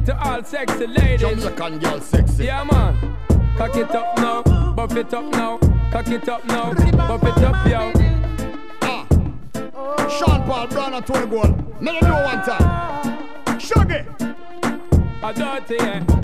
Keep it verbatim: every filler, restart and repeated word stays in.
it to all sexy ladies. Jamaican girl sexy. Yeah, man. Cock it up now, buff it up now. Cock it up now, buff it up, yo. Ah. Sean Paul Brown and Tony Gold. Let them know one time. Shuggy. A dirty, yeah.